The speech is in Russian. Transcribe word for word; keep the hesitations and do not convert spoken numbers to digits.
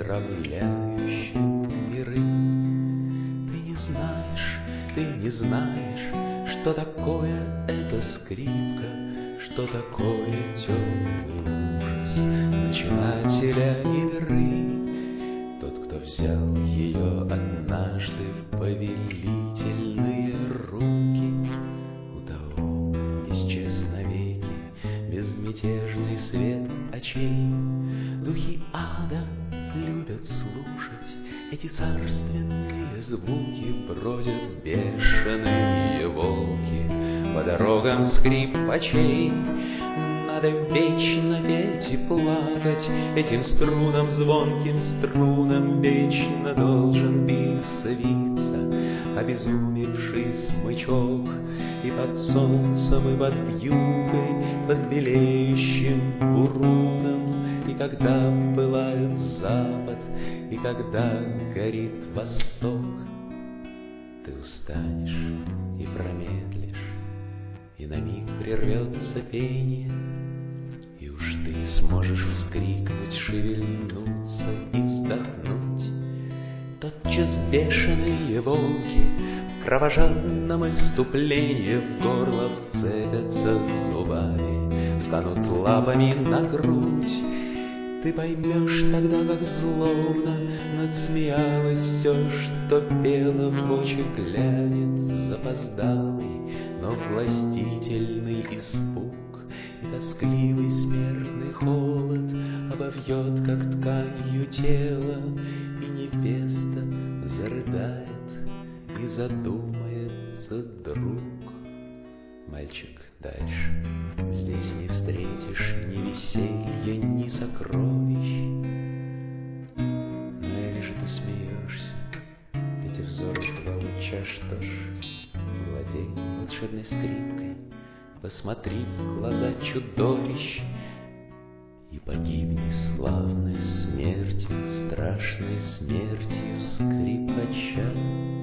управляющим миры. Ты не знаешь, ты не знаешь, что такое эта скрипка, что такое темный ужас начинателя игры. Тот, кто взял ее однажды в повелительные руки, у того исчез навеки безмятежный свет очей. Духи ада любят слушать эти царственные звуки, бродят бешеные волки по дорогам скрипачей. Надо вечно петь и плакать, этим струнам, звонким струнам вечно должен биться виться обезумевший смычок. И под солнцем, и под вьюгой, под белеющим буруном, и когда пылает запад, и когда горит восток, ты устанешь и промедлишь, и на миг прервется пение, и уж ты не сможешь вскрикнуть, шевельнуться и вздохнуть. Тотчас бешеные волки в кровожадном иступлении в горло вцепятся зубами, встанут лапами на грудь. Ты поймешь тогда, как злобно надсмеялось все, что пело в очи глянет запоздалый, но властительный испуг. И тоскливый смертный холод обовьет, как тканью тело, и невеста зарыдает, и задумается друг. Мальчик, дальше здесь не встретишь ни веселья, ни сокровищ. Но я вижу, ты смеешься, эти взоры твои, что ж, владей волшебной скрипкой, посмотри в глаза чудовищ и погибни славной смертью, страшной смертью скрипача.